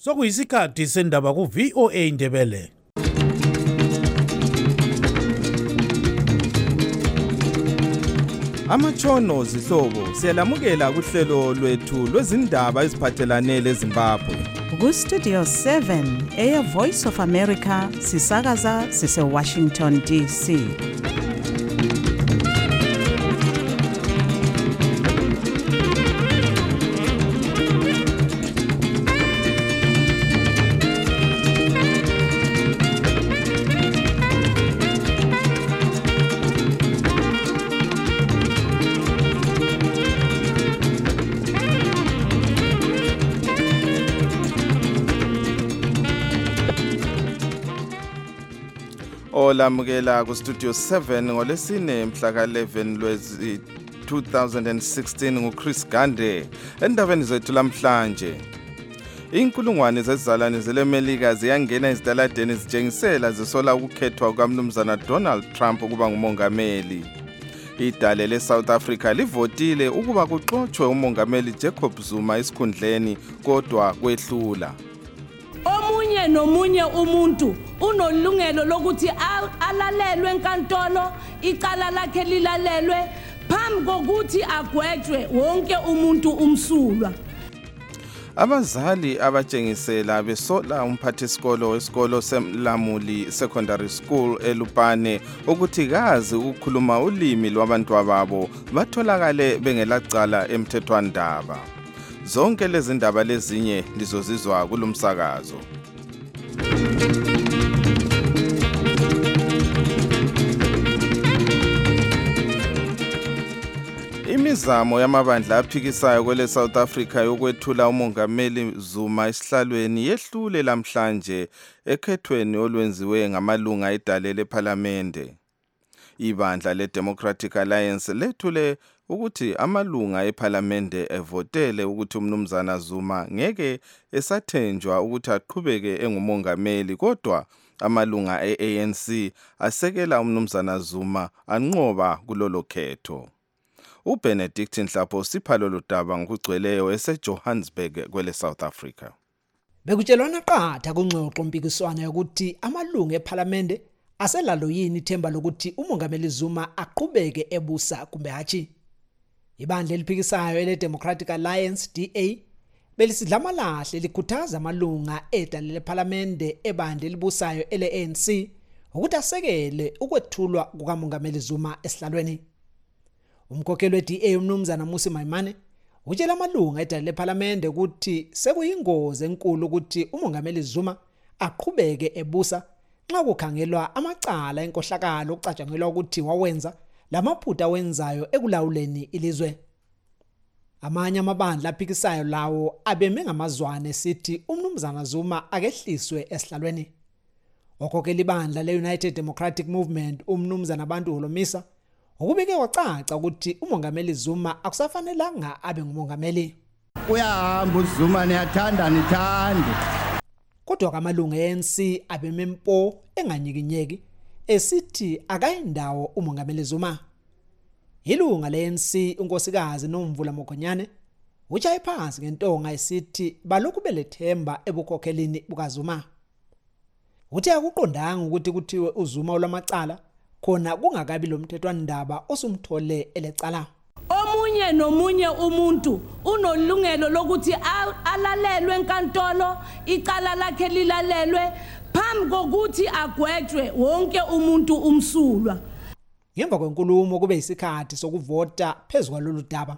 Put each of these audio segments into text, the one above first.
Sokuyisikhathi sendaba ku VOA Indebele. Amatshono zihlobo siyalamukela kuhlelo lwethu lwezindaba eziphathelane leZimbabwe. Ku Studio 7 Air Voice of America sisakaza sise Washington DC. Olamukela ku Studio 7 ngolesine mhla ka-11 lwezi 2016 nguChris Gande. Endabeni zethu lamhlanje, inkulungwane zezizalwane zeleMelika ziyangena ezitaladeni zitshengisela zisola ukukhethwa kukaMnumzana Donald Trump ukuba ngumongameli. Idale leSouth Africa livotile ukuba kuxotshwe umongameli Jacob Zuma esikhundleni, kodwa kwehlula. Omunye nomunye umuntu unolungelo lokuthi alalelwe enkantolo, icala lakhe lilalelwe phambi kokuthi agwetshwe wonke umuntu umsulwa. Abazali abatshengisela besola umphathisikolo wesikolo seMlamuli Secondary School eLupane ukuthi kazi ukukhuluma ulimi lwabantu babo batholakale bengelacala emthethwandaba. Zonke lezi ndaba lezinye lizozizwa kulomsakazo. Imizamo yamabandla aphikisayo kwele South Africa yokwethula umongameli Zuma esihlalweni yehlule lamhlanje ekhethweni olwenziwe ngamalunga edale lePhalamende. Ibandla leDemocratic Alliance lethule ukuthi amalunga ePhalamende evotele ukuthi uMnumzana Zuma ngeke esathenjwa ukuthi aqhubeke engumongameli, kodwa amalunga eANC asekela uMnumzana Zuma anqoba kulolo khetho. uBenedict Nhlapho siphalo lodaba ngokugcweleyo eseJohannesburg kwele South Africa. Bekutshelwana qatha kungxoxo mpikiswana yokuthi amalunga ePhalamende aselalo yini ithemba lokuthi umongameli Zuma aqhubeke ebusa kumbe hathi. Ibandla eliphikisayo ele-Democratic Alliance DA belisidlamalahle likhuthaza amalunga edale lePhalamende ebandla elibusayo ele-ANC ukuthi asekele ukwethulwa kukamongameli Zuma esihlalweni. Umkhokheli we-DA uMnumzana Mmusi Maimane utshela amalunga edale lePhalamende ukuthi sekuyingozi enkulu ukuthi umongameli Zuma aqhubeke ebusa nxa kukhangelwa amacala enkohlakalo okucatshangelwa ukuthi wawenza lamaphutha awenzayo ekulawuleni ilizwe. Amanye amabandla aphikisayo lawo abeme ngamazwane esithi uMnumzana Zuma akehliswe esihlalweni. Okhokhela ibandla le-United Democratic Movement uMnumzana Bantu Holomisa ukubike kwacaca ukuthi umongameli Zuma akusafanelanga abe ngumongameli. Uyahamba uZuma, niyathanda nithande. Kodwa kamalunga eANC abeme mpo enganyikinyeki esithi akayindawo umongameli Zuma. Ilunga leANC unkosikazi Nomvula Mokhonyane utshaye phansi ngentonga esithi balokhu belethemba ebukhokhelini bukaZuma. Uthi akuqondanga ukuthi kuthiwe uZuma olamacala khona kungakabi lomthethwandaba osumthole elecala. Omunye nomunye umuntu unolungelo lokuthi alalelwe enkantolo, icala lakhe lilalelwe phambi kokuthi agwetshwe wonke umuntu umsulwa. Ngemva kwenkulumo kube isikhathi sokuvota phezulu kwalolu daba.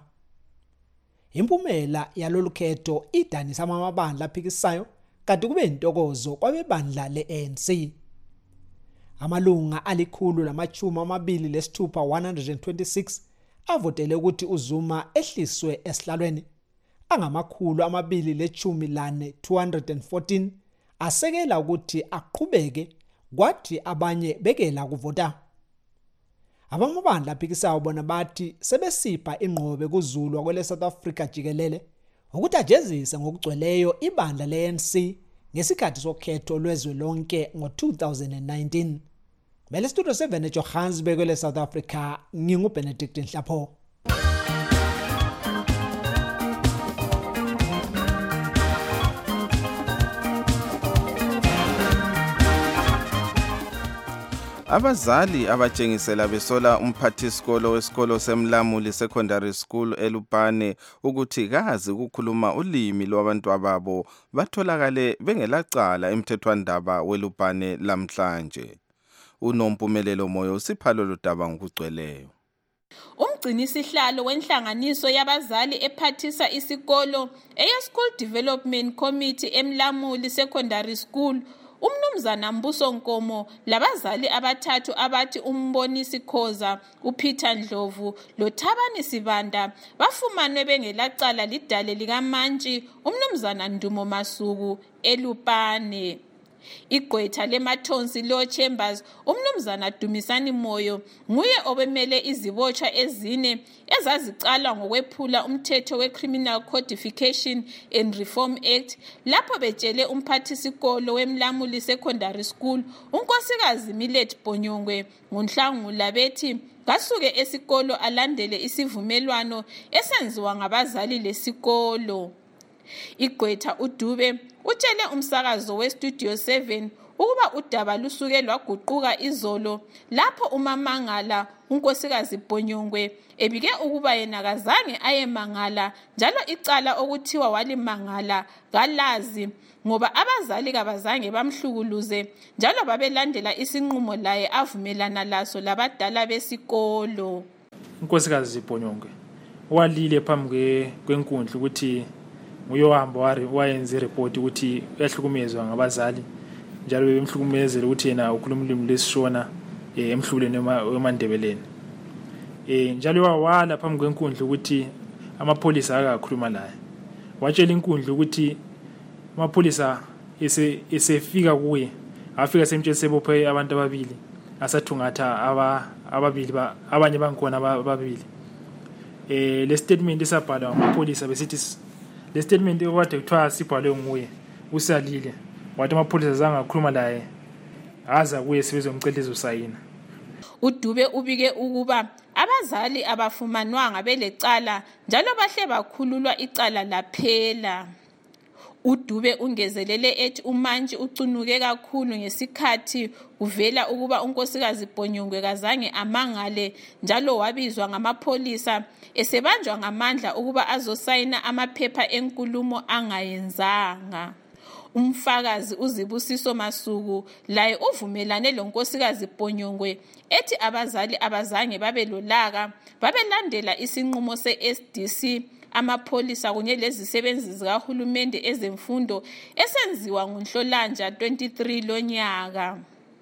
Impumela yalolu khetho idanisa amabandla aphikisayo kanti kube intokozo kwabebandla leANC. Amalunga alikhulu lamachuma amabili lesithupha 126 avotele ukuthi uZuma ehliswe esihlalweni. Angamakhulu amabili lechumi lane 214 asekela ukuthi aqhubeke, kwathi abanye bekela kuvota. Abamabandla aphikisayo bona bathi sebesipha ingqobe kuZulu kwele South Africa jikelele ukuthi ajezise ngokugcweleyo ibandla leANC ngesikhathi sokhetho lwezwe lonke ngo-2019. Mele Studio 7 eJohannesburg kwele South Africa, nginguBenedict Nhlapho. Abazali abatshengisela besola umphathisikolo wesikolo seMlamuli Secondary School eLupane ukuthi kazi ukukhuluma ulimi lwabantu babo batholakale bengelacala emthethwandaba weLupane lamhlanje. Unompumelelo Moyo usiphalo lodaba ngokugcweleyo. Umgcinisihlalo wenhlanganiso yabazali ephathisa isikolo School Development Committee eMlamuli Secondary School uMnumzana Mbuso Nkomo labazali abathathu abathi uMbonisi Khoza, uPeter Ndlovu loThabani Sibanda bafumanwe bengelacala lidale likaMantshi uMnumzana Ndumo Masuku eLupane. Igqwetha lemathonsi Law Chambers uMnumzana Dumisani Moyo nguye obemele izibotshwa ezine ezazicalwa ngokwephula umthetho weCriminal Codification and Reform Act lapho betshele umphathisikolo weMlamuli Secondary School unkosikazi Millet Bonyongwe ngoNhlangula bethi kasuke esikolo alandele isivumelwano esenziwa ngabazali lesikolo. Igqwetha uDube utshele umsakazo weStudio 7 ukuba udaba lusuke lwaguquka izolo lapho uMamangala unkosikazi Bonyongwe ebike ukuba yena kazange ayemangala njalo icala okuthiwa walimangala kalazi ngoba abazali kabazange bamhlukuluze njalo babelandela isinqumo laye avumelana laso labadala besikolo. Unkosikazi Bonyongwe walile phambi kwenkundla ukuthi uyohamba wayenza ireport ukuthi uyahlukumezwa ngabazali njalo bemhlukumezela ukuthi yena ukhuluma ulimi lesishona emhlulweni weMandebeleni. Njalo wawala phambi kwenkundla ukuthi amapholisa akakhuluma naye. Watshela inkundla ukuthi amapholisa esefika kuye afika semtshela sebophe abantu ababili asathungatha ababili abanye bangikhona ababili. Le statement isabhalwa amapholisa besithi le statement okade kuthiwa sibhalwe nguye usalile wathi amapholisa zangakhuluma naye aza kuye sebezomceleza usayina. uDube ubike ukuba abazali abafumanwanga belecala njalo bahle bakhululwa icala laphela. uDube ungezelele ethi uMantshi ucunuke kakhulu ngesikhathi uvela ukuba unkosikazi Bonyongwe kazange amangale njalo wabizwa ngamapholisa esebanjwa ngamandla ukuba azosayina amaphepha enkulumo angayenzanga. Umfakazi uZibusiso Masuku laye uvumelane lonkosikazi Bonyongwe ethi abazali abazange babelolaka babelandela isinqumo seSDC amapholisa kunye lezisebenzi zikahulumende ezemfundo esenziwa ngoNhlolanja 23 lonyaka.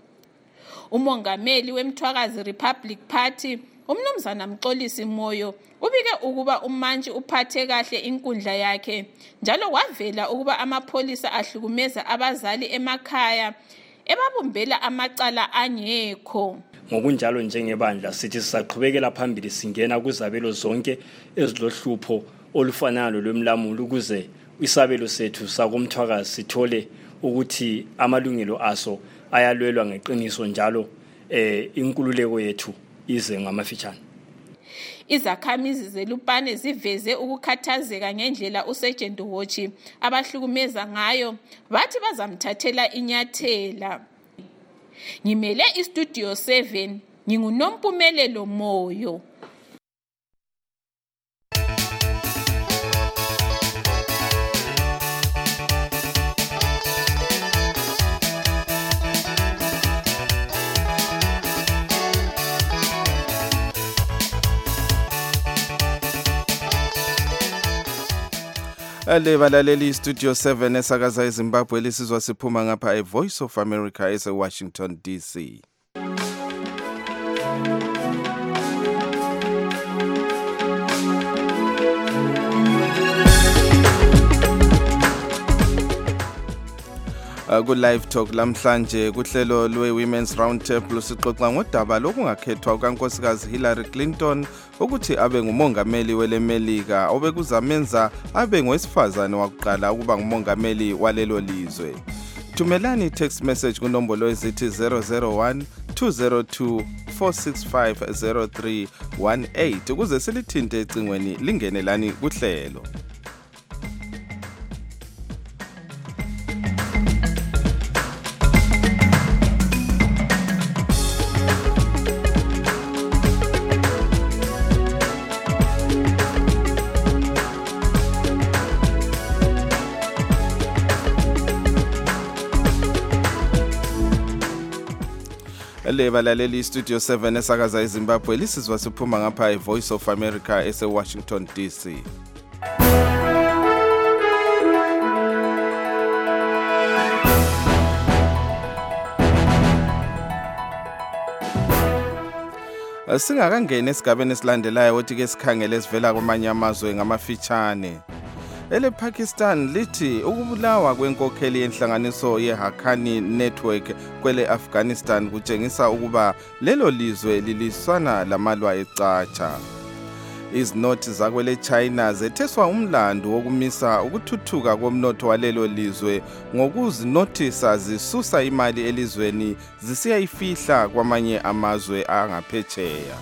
Umongameli weMthwakazi Republic Party uMnumzana Mxolisi Moyo ubike ukuba uMantshi uphathe kahle inkundla yakhe njalo wavela ukuba amapholisa ahlukumeza abazali emakhaya ebabumbela amacala angekho. Ngokunjalo njengebandla sithi sisaqhubekela phambili singena kuzabelo zonke ezilohlupho olufanalo lweMlamuli ukuze isabelo sethu sakomthwakazi sithole ukuthi amalungelo aso ayalwelwa ngeqiniso njalo inkululeko yethu ize ngamafitshane. Izakhamizi zeLupane ziveze ukukhathazeka ngendlela uSergeant Hochi abahlukumeza ngayo bathi bazamthathela inyathela. Ngimele iStudio 7 nginguNompumelelo Moyo. Balaleli Studio 7 esakaza eZimbabwe lesizwa siphuma ngapha eVoice of America eWashington DC. Ku live talk lamhlanje kuhlelo lwe-Women's Roundtable sixoxa ngodaba lokungakhethwa kaNkosikazi Hillary Clinton ukuthi abe ngumongameli weleMelika obekuzamenza abe ngowesifazane wakuqala ukuba ngumongameli walelo lizwe. Thumelani text message kunombolo ezithi 001 202 465 0318 ukuze silithinte ecingweni lingenelani kuhlelo. le balaleli Studio 7 esakaza eZimbabwe lisizwa siphuma ngapha eVoice of America eseWashington DC. Singakangena esigabeni esilandelayo ukuthi ke sikhangele sivela kwamanye amazwe ngamafitshane. Pakistan lithi ukubulawa kwenkokheli yenhlanganiso yeHaqqani Network kwele Afghanistan kutshengisa ukuba lelo lizwe liliswana lamalwa ecatsha. Izinoti zakwele China zetheswa umlando wokumisa ukuthuthuka komnotho walelo lizwe ngokuzinothisa zisusa imali elizweni zisiyayifihla kwamanye amazwe angaphetsheya.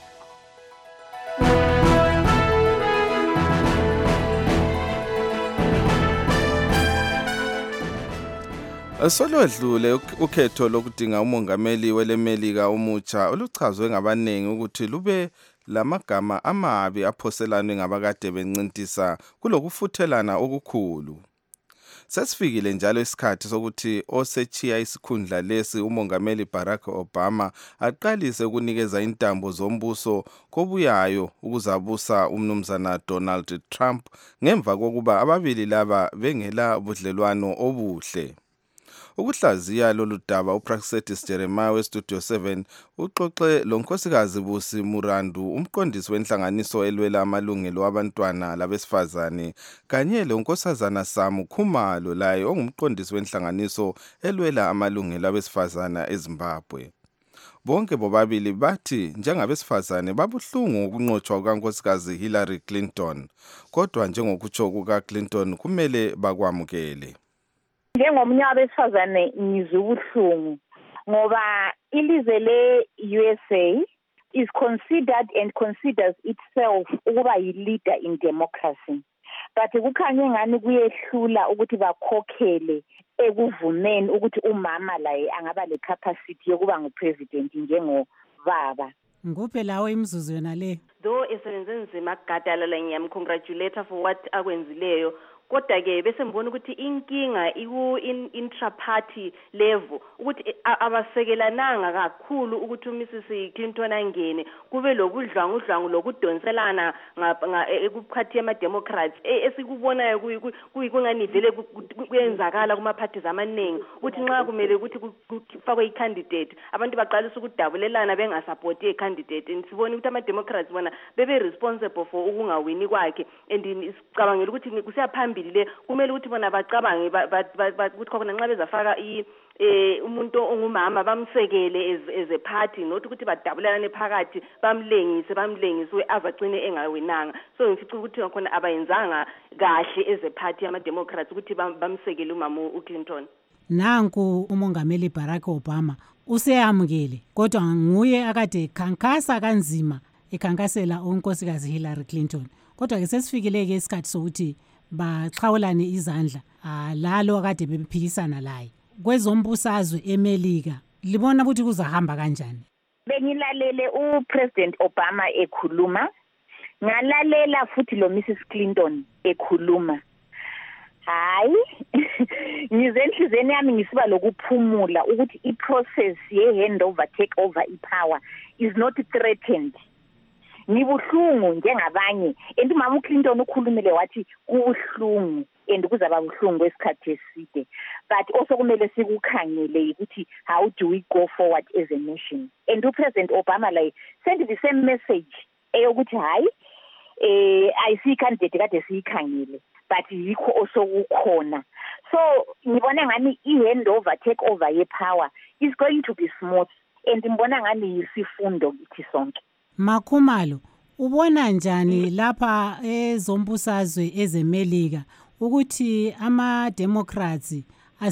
Solodlule ukhetho lokudinga umongameli welemelika omutsha oluchazwe ngabanengi ukuthi lube lamagama amabi aphoselane ngabakade bencintisa kulokufuthelana okukhulu. Sesifikile njalo isikhathi sokuthi osechiya isikhundla lesi umongameli Barack Obama aqalise ukunikeza intambo zombuso kobuyayo ukuzabusa umnumzana Donald Trump ngemva kokuba ababili laba bengela budlelwano obuhle. Ukuhlaziya lolu daba uPraxedis Jeremiah weStudio 7 uxoxe lonkosikazi Busi Murandu umqondisi wenhlanganiso elwela amalungelo abantwana labesifazane kanye lonkosazana Samu Khumalo laye ongumqondisi wenhlanganiso elwela amalungelo abesifazane eZimbabwe. Bonke bobabili bathi njengabesifazane babuhlungu ukunqotshwa kukankosikazi Hillary Clinton, kodwa njengokutsho kukaClinton kumele bakwamukele. Njengomnye wabesifazane ngizwe ubuhlungu ngoba ilizwe le-USA is considered and considers itself ukuba yi-leader in democracy. But kukhanye ngani kuyehlula ukuthi bakhokhele ekuvumeni ukuthi umama laye angaba le-capacity yokuba ngupresident njengobaba. Nguphe lawo imizuzu yona le? Though esebenze nzima kugadala ngiyamcongratulate for what akwenzileyo. Kodwa ke bese ngibona ukuthi inkinga intra-party level ukuthi abasekelananga kakhulu ukuthi uMrs Clinton angene kube lobudlwangudlwangu lokudonselana ekuphathi yama-Democrats esikubonayo kungani vele kuyenzakala kuma-parties amaningi ukuthi nxa kumele ukuthi kufakwe i-candidate abantu baqalisa ukudabulelana bengasapoti i-candidate and sibone ukuthi ama-Democrats bona bebe-responsible for ukungawini kwakhe and sicabangela ukuthi kusiyaphambili le kumele ukuthi bona bacabange ukuthi khona nxa bezafaka umuntu ongumama bamsekele as a party not ukuthi badabulelane phakathi bamlengise azagcine engawinanga. So ngifica ukuthi khona abayenzanga kahle as a party ama-Democrats ukuthi bamsekele umama uClinton. Nanku umongameli Barack Obama useyamukele kodwa nguye akade khankasa kanzima ekhankasela unkosikazi Hillary Clinton. Kodwa ke sesifikile ke isikhathi sokuthi baxhawulane izandla lalo akade bephikisana laye. Kwezombusazwe eMelika libona ukuthi kuzahamba kanjani? Bengilalele uPresident Obama ekhuluma, ngalalela futhi lo Mrs Clinton ekhuluma. Hayi ngize enhlizweni yami ngisiba lokuphumula ukuthi iprocess ye-handover takeover ipower is not threatened. Nibuhlungu njengabanye and umama uClinton ukhulumile wathi kubuhlungu and kuzaba buhlungu kwesikhathi eside, but also kumele sikukhangele ukuthi how do we go forward as a nation. And uPresident Obama like send the same message eyokuthi hayi ayisikhangele kade siyikhangele but yikho also kukhona. So ngibona ngani i-handover takeover ye-power is going to be smooth and ngibona ngani yisifundo kithi sonke. Makhumalo, ubona njani lapha ezombusazwe ezeMelika ukuthi ama-Democrats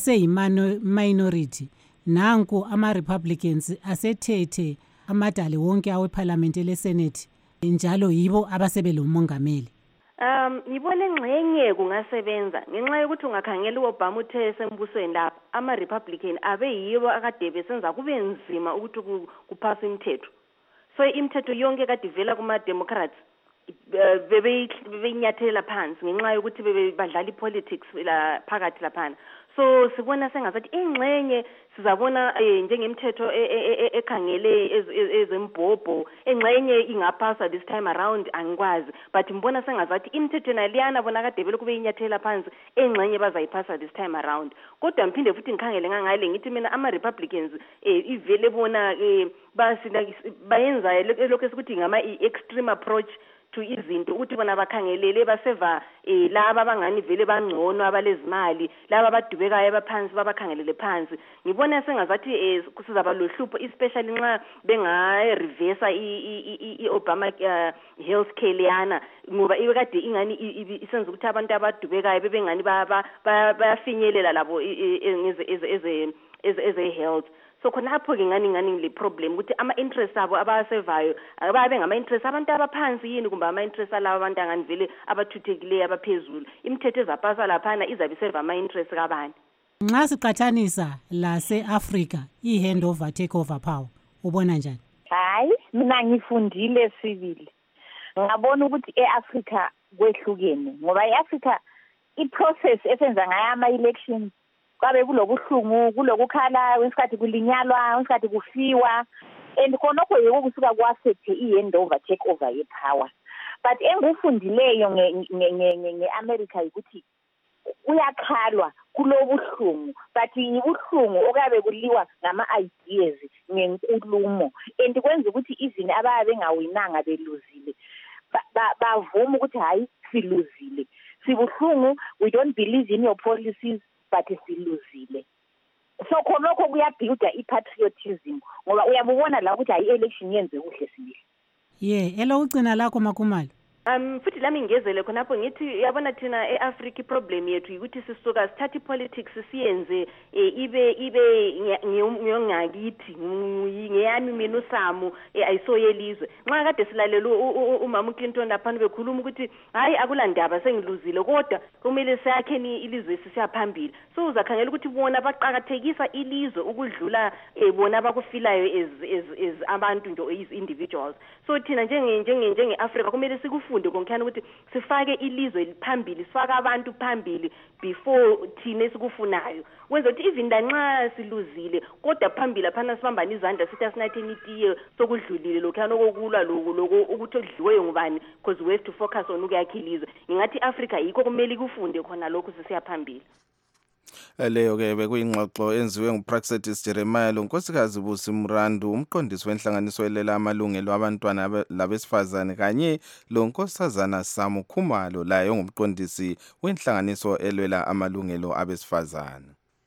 aseyi-minority nanku ama-Republicans asethethe amadale wonke aweParliament leSenate njalo yibo abasebelomongameli? Ngibona engxenye kungasebenza ngenxa yokuthi ungakhangela uObama uthe sembusweni lapha ama-Republican abe yibo akade besenza kube nzima ukuthi kuphasa imithetho. So imithetho yonke kade ivela kuma-Democrats bebeyinyathela phansi ngenxa yokuthi badlala ipolitics phakathi laphana. So sibona sengazathi ingxenye sizabona njengemthetho ekhangele ezembhobho engxenye ingaphasa this time around angikwazi, but mbona sengazathi imithetho naliyana bona kade vele kube inyathela phansi engxenye bazayiphasa this time around. Kodwa mphinde futhi ngikhangele ngangale ngithi mina ama-Republicans ivele bona bayenza lokho esikuthi ngama-extreme approach to izinto ukuthi bona bakhangelele baseva laba abangani vele bangcono abalezimali, laba abadubekayo abaphansi babakhangelele phansi. Ngibona sengazathi kusizaba lohlupho especially nxa bengareversa i-Obama healthcare leyana, ngoba ikade ingani isenza ukuthi abantu abadubekayo bebengani bayafinyelela labo eze health. So khonapho-ke ngani le problem ukuthi ama-interest abo abasevayo ababe ngama-interest abantu abaphansi yini kumbe ama-interest alabo abantu angani vele abathuthekileyo abaphezulu. Imithetho ezapasa laphana izabe iseva ama-interest kabani. Nxa siqathanisa lase-Afrika i-handover takeover power ubona njani? Hayi, mina ngifundile sibili. Ngabona ukuthi e-Afrika kwehlukene ngoba e-Afrika i-process esenza ngayo ama-elections kwabe kulobuhlungu, kulokukhala, wesikhathi kulinyalwa, wesikhathi kufiwa, and khonokho yebo kusuka kwasethe i-handover takeover ye-power. But engufundileyo nge-America ukuthi kuyakhalwa kulobuhlungu, but ubuhlungu okabe kuliwa ngama-ideas ngenkulumo, and kwenza ukuthi izinto ababe bengawinanga beluzile bavuma ukuthi hayi siluzile, sibuhlungu, we don't believe in your policies, but siluzile. So khonokho kuyabuilda i-patriotism ngoba uyabona la ukuthi hayi election yenze kuhle sibili. Elokugcina lakho Makhumalo. Futhi lami ngezele khonapho ngithi yabona thina e-Africa problem yethu ukuthi sisuka sithatha politics siyenze ibe ngiyongakithi ngeyami mina uSamu ayisoyelizwe. Nxa kade silalela uMama Clinton lapha bekhuluma ukuthi hayi akulandaba sengiluzile kodwa kumele siyakheni ilizwe sisiyaphambili. So uzakhangela ukuthi bona baqhakathekisa ilizwe ukudlula bona bakufilayo as abantu nje as individuals. So thina njenge Africa kumele sikufunde konkhana ukuthi sifake ilizwe liphambili, sifake abantu phambili before thina esikufunayo. Wenza ukuthi even nxa siluzile kodwa phambili phana sibambana izandla sithi asinatheni itiye sokudlulile lokhana okulwa lokho ukuthi odliweyo ngubani, because we have to focus on ukuyakha ilizwe. Ngingathi Africa yikho kumele kufunde khona lokho sisiyaphambili. Leyo-ke bekuyingxoxo enziwe nguPraxedis Jeremiah lonkosikazi Busi Mrandu, umqondisi wenhlanganiso elela amalungelo abantwana labesifazane, kanye lonkosazana Samu Khumalo laye ngumqondisi wenhlanganiso elwela amalungelo abesifazane.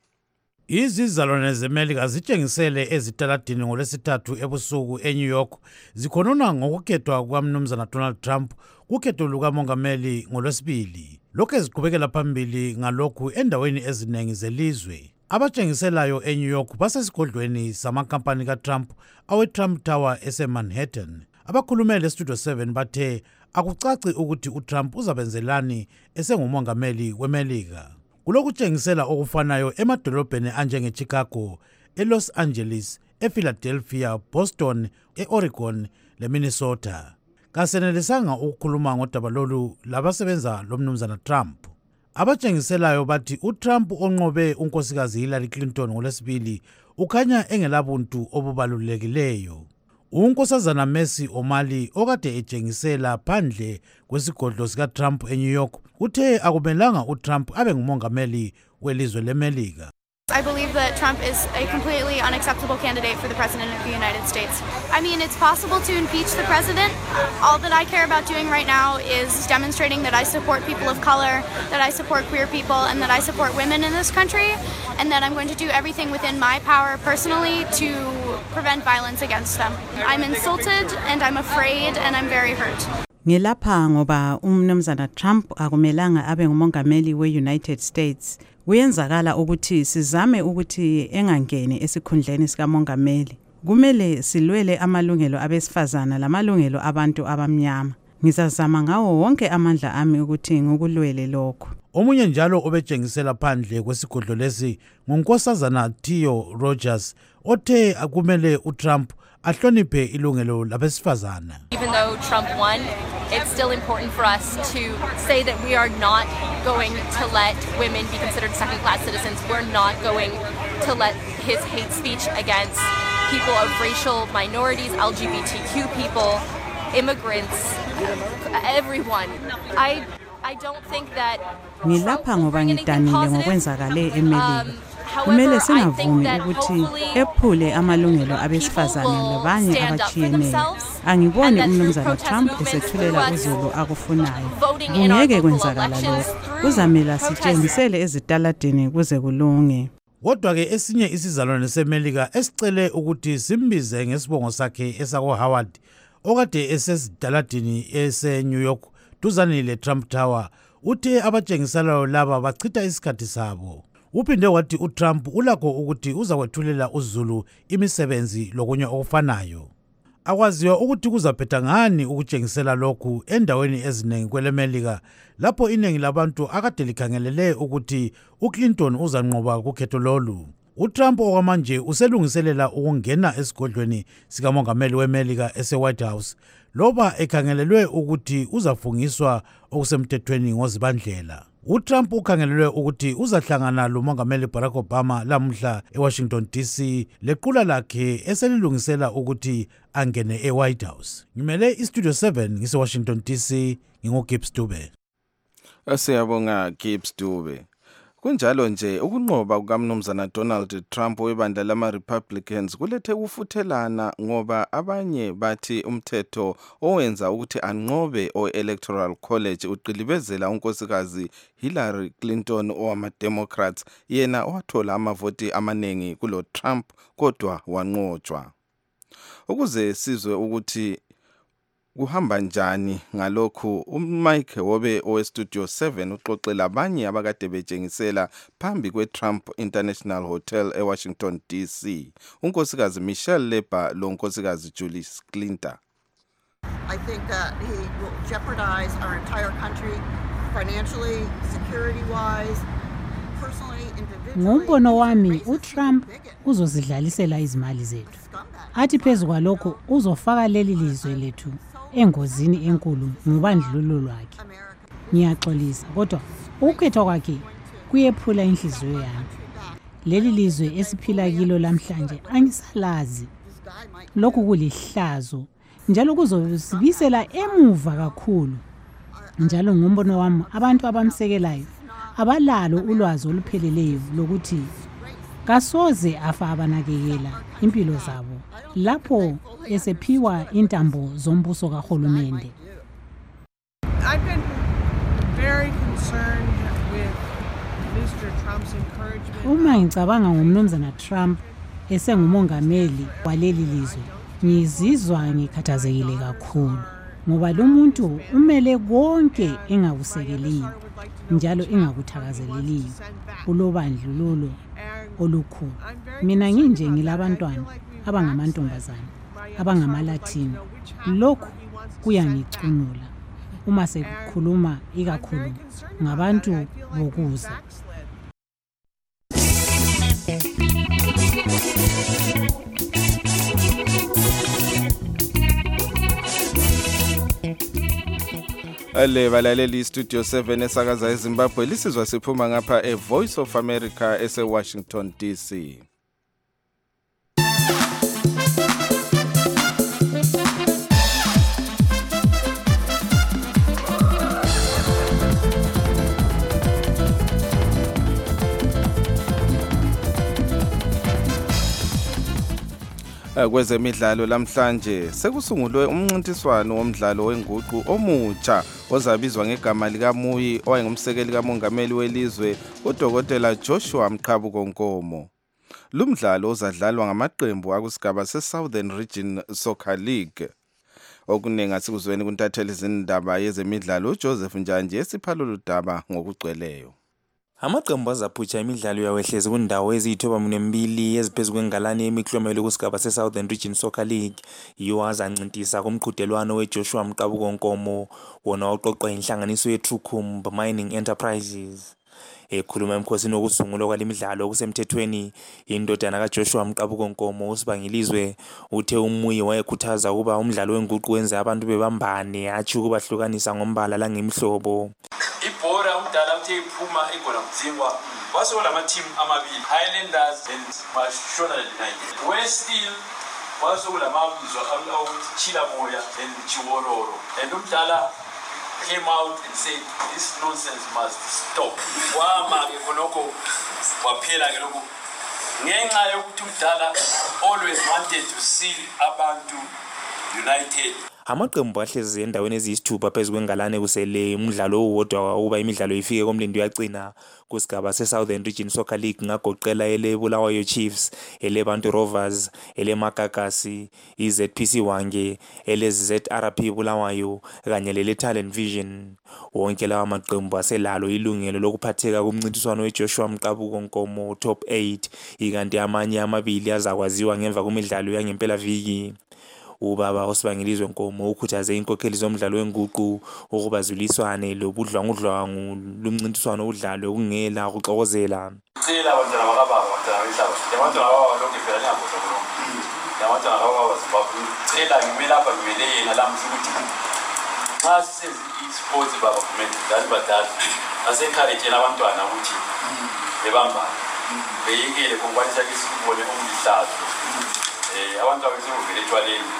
Izizalwane zeMelika zitshengisele ezitaladini ngolwesithathu ebusuku eNew York zikhonona ngokukhetwa kukaMnumzana Donald Trump kukhetho lukamongameli ngolwesibili. Lokho eziqhubekela phambili ngalokhu endaweni eziningi zelizwe. Abatshengiselayo eNew York basesigodlweni samakhampani kaTrump awe-Trump Tower eseManhattan. Abakhulumele eStudio 7 bathe akucaci ukuthi uTrump uzabenzelani esengumongameli weMelika. Kulokutshengisela okufanayo emadolobheni anjengeChicago, eLos Angeles, ePhiladelphia, Boston, eOregon leMinnesota. Kasenelisanga ukukhuluma ngodaba lolu labasebenza lomnumzana Trump. Abatshengiselayo bathi uTrump onqobe unkosikazi Hillary Clinton ngolwesibili ukhanya engelabuntu obubalulekileyo. Unkosazana Mercy O'Malley okade etshengisela phandle kwesigodlo sikaTrump eNew York uthe akumelanga uTrump abe ngumongameli welizwe leMelika. I believe that Trump is a completely unacceptable candidate for the President of the United States. I mean, it's possible to impeach the president. All that I care about doing right now is demonstrating that I support people of color, that I support queer people, and that I support women in this country, and that I'm going to do everything within my power personally to prevent violence against them. I'm insulted, and I'm afraid, and I'm very hurt. Ngilapha ngoba umnumzana Trump akumelanga abe ngumongameli we-United States. Kuyenzakala ukuthi sizame ukuthi engangeni esikhundleni sikamongameli. Kumele silwele amalungelo abesifazana lamalungelo abantu abamnyama. Ngizazama ngawo wonke amandla ami ukuthi ngokulwele lokho. Omunye njalo obetshengisela phandle kwesigodlo lesi ngunkosazana Theo Rogers othe akumele uTrump ahloniphe ilungelo labesifazana. Even though Trump won, it's still important for us to say that we are not going to let women be considered second-class citizens. We're not going to let his hate speech against people of racial minorities, LGBTQ people, immigrants, everyone. I don't think that ngilapha ngoba ngidanile ngokwenzakale eMelika. Kumele singavumi ukuthi ephule amalungelo abesifazane labanye abachiyeneyo. Angiboni umnumzana Trump esethulela uZulu akufunayo. Kungeke kwenzakala lokho. Kuzamela sitshengisele ezitaladini kuze kulunge. Kodwa ke esinye isizalwane seMelika esicele ukuthi simbize ngesibongo sakhe esako Howard okade esesitaladini ese-New York duzane le-Trump Tower uthe abatshengiselayo laba bachitha isikhathi sabo. Uphinde wathi uTrump ulakho ukuthi uzakwethulela uZulu imisebenzi lokunye okufanayo. Akwaziwa ukuthi kuzaphetha ngani ukutshengisela lokhu endaweni eziningi kweleMelika lapho iningi labantu akade likhangelele ukuthi uClinton uzanqoba kukhetho lolu. uTrump okwamanje uselungiselela ukungena esigodlweni sikamongameli weMelika ese-White House loba ekhangelelwe ukuthi uzafungiswa okusemthethweni ngozibandlela. uTrump ukhangelelwe ukuthi uzahlangana lomongameli Barack Obama lamhla eWashington DC lequla lakhe eselilungisela ukuthi angene eWhite House. Ngimele iStudio 7 ngise-Washington DC nginguGibbs Dube. Siyabonga Gibbs Dube. Kunjalo nje ukunqoba kukaMnumzana Donald Trump webandla lama-Republicans kulethe ukufuthelana ngoba abanye bathi umthetho owenza ukuthi anqobe o-Electoral College uqilibezela unkosikazi Hillary Clinton owama-Democrats yena owathola amavoti amaningi kulo Trump kodwa wanqotshwa. Ukuze sizwe ukuthi kuhamba njani ngalokhu uMike Wobe oweStudio 7 uxoxela abanye abakade betshengisela phambi kweTrump International Hotel eWashington DC unkosikazi Michelle Leber lo nkosikazi Julie Clinton. I think that he will jeopardize our entire country financially, security-wise, personally, individually. Ngombono wami uTrump uzozidlalisela izimali zethu. Athi phezukwalokho uzofaka leli lizwe lethu engozini enkulu ngobandlululo lwakhe. Ngiyaxolisa kodwa ukukhethwa kwakhe kuyephula inhliziyo yami. Leli lizwe esiphila kilo lamhlanje angisalazi. Lokhu kulihlazo njalo kuzosibisela emuva kakhulu. Njalo ngombono wami abantu abamsekelayo abalalo ulwazi olupheleleyo lokuthi kasoze afa abanakekela impilo zabo lapho esephiwa intambo zombuso kahulumende. I've been very concerned with Mr. Trump's encouragement. Uma ngicabanga ngomnumzana Trump esengumongameli waleli lizwe ngizizwa ngikhathazekile kakhulu ngoba lo muntu umele konke engakusekeliyo njalo engakuthakazeleliyo kulobandlululo olukhulu. Mina nginje ngilabantwana abangamantombazana abangamaLatino. Lokhu kuyangicunula uma sekukhuluma ikakhulu ngabantu bokuza. Ale balaleli Studio 7 esakaza eZimbabwe lisizwa siphuma ngapha eVoice of America ese-Washington DC. Kwezemidlalo lamhlanje sekusungulwe umncintiswano womdlalo wenguqu omutsha ozabizwa ngegama lika Muyi owayengumsekeli kamongameli welizwe uDokotela Joshua Mqhabuko Nkomo. Lumdlalo uzadlalwa ngamaqembu akusigaba seSouthern Region Soccer League. Okunengi asikuzweni kuntatheli izindaba yezemidlalo uJoseph Njanje esiphalula udaba ngokugcweleyo. Amaqembu azaphutsha imidlalo yawehlezi kundawo eziyithoba-2 eziphezu kwengalane yemiklomelo kusigaba se-Southern Region Soccer League yiwo azancintisa kumqhudelwano weJoshua Mqhabuko Nkomo wona oqoqwe inhlanganiso yeTrucumb Mining Enterprises. ekhuluma emkhosini wokusungulwa kwalemidlalo okusemthethweni indodana kaJoshua Mqabuko Nkomo uSibangilizwe uthe umuyi wayekhuthaza ukuba umdlalo wenguqu wenze abantu bebambane athi ukubahlukanisa ngombala langemihlobo. Ibhora umdala uthe iphuma egona kudzingwa wasola ama-team amabili Highlanders and Mashonaland United. Westville wasola amabizwa Chila Moya and Chiwororo. And umdala came out and said this nonsense must stop. Wama khonoko waphela ke lokho ngenxa yokuthi umdala always wanted to see abantu united. Amaqembu ahlezi endaweni eziyisithupha phezu kwengalane kusele umdlalo owodwa ukuba imidlalo ifike komlindi uyagcina kusigaba se-Southern Region Soccer League ngagoqela ele Bulawayo Chiefs, ele Bantu Rovers, ele Makakasi, iZPC Wange, ele ZRP Bulawayo kanye lele Talent Vision. Wonke lawa maqembu aselalo ilungelo lokuphatheka kumncintiswano weJoshua Mqabuko Nkomo Top 8 ikanti amanye amabili azakwaziwa ngemva kwemidlalo yangempela viki. Ubaba uSibangilizwe Nkomo ukhuthaze inkokheli zomdlalo wenguqu ukuba zuliswane lobudlwangudlwangu lumncintiswano udlalwe kungela ukuxokozela. Sicela abantwana bakababa abantwana behlaba. Abantwana bakababa lonke phela niyabuzwa lokho. Abantwana bakababa sicela ngimele apha ngimele yena lamhla ukuthi nxa sisenza i-sports baba kumele dali badala asencourage abantwana ukuthi bebambane beyekele kokwanisa ke sikubone umlihlazo. Abantu abesevele etshwaleni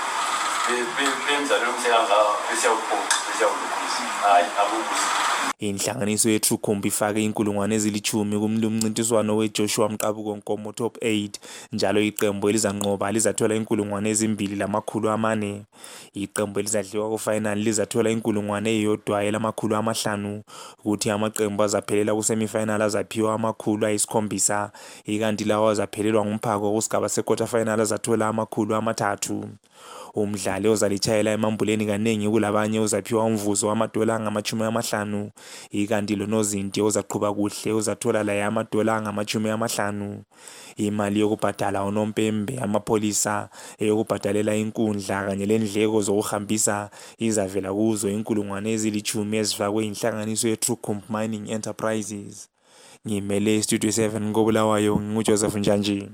bemzalo umsebenzi besiyawulukhisa hayi abubusi. Inhlanganiso yeTrueComp ifake inkulungwane ezilithumi kumncintiswano weJoshua Mqabuko Nkomo Top 8 njalo iqembu elizanqoba lizathola inkulungwane ezimbili lamakhulu amane. Iqembu elizadliwa ku-final lizathola inkulungwane eyodwa elamakhulu amahlanu ukuthi amaqembu azaphelela kusemifinal azaphiwa amakhulu ayisikhombisa ikanti lawo azaphelelwa ngumphako kusigaba se-quarter final azathola amakhulu amathathu. Umdlali ozalitshayela emambuleni kanengi kulabanye uzaphiwa umvuzo wamadola angama-50 ikanti lonozinti ozaqhuba kuhle uzathola la yamadola angama-50. Imali yokubhadala unompembe amapholisa eyokubhadalela inkundla kanye lendleko zokuhambisa izavela kuzo inkulungwane ezilithumi ezifakwe inhlanganiso yeTrueComp Mining Enterprises. Ngimele Studio 7 koBulawayo nguJoseph Njanji.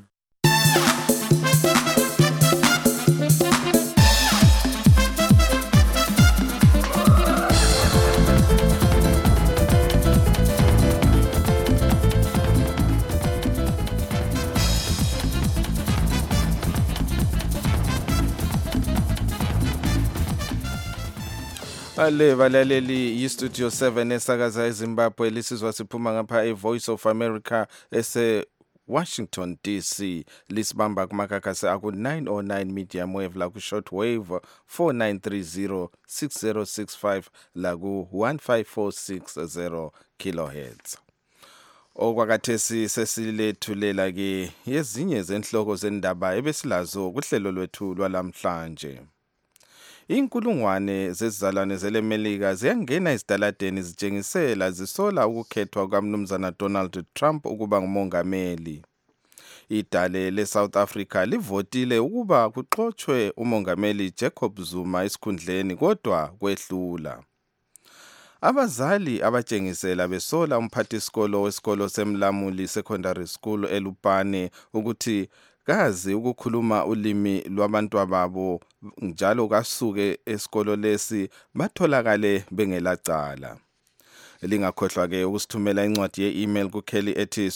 Balaleli iStudio 7 esakaza eZimbabwe lisizwa siphuma ngapha eVoice of America ese Washington DC lisibamba kumakakasi aku-909 medium wave la ku-shortwave 4930 6065 la ku-15460 kilohertz. Okwakathesi sesilethulela ke yezinye zenhloko zendaba ebesilazo kuhlelo lwethu lwalamhlanje. Inkulungwane zezizalwane zelemelika ziyangena ezitaladeni zitshengisela zisola ukukhethwa kukaMnumzana Donald Trump ukuba ngumongameli. Idale leSouth Africa livotile ukuba kuxoxwe umongameli Jacob Zuma esikhundleni kodwa kwehlula. Abazali abatshengisela besola umphathisikolo wesikolo seMlamuli Secondary School eLupane ukuthi kazi ukukhuluma ulimi lwabantu babo njalo kasuke esikolo lesi batholakale bengelacala. Lingakhohlwa ke ukusithumela incwadi ye-email kukheli ethi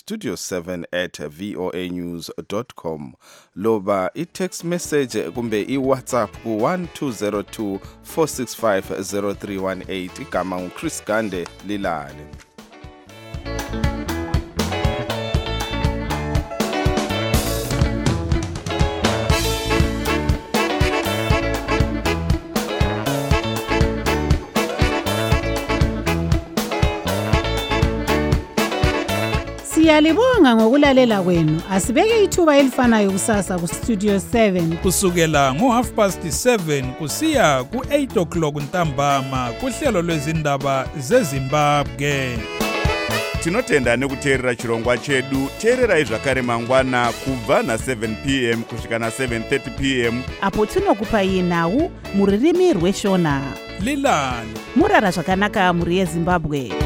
studio7@voanews.com loba i-text message kumbe i-WhatsApp ku 1202 465 0318 igama nguChris Gande Lilale. Siyalibonga ngokulalela kwenu. Asibeke ithuba elifanayo kusasa ku Studio 7 kusukela ngo7:30 kusiya ku8:00 ntambama kuhlelo lwezindaba zeZimbabwe. Tinotenda nekuteerera chirongwa chedu. Teererai zvakare mangwana kubva na7 p.m. kusvika na7:30 p.m. apo tinokupai nhau muririmi rweShona. Lilani murara zvakanaka muri yeZimbabwe.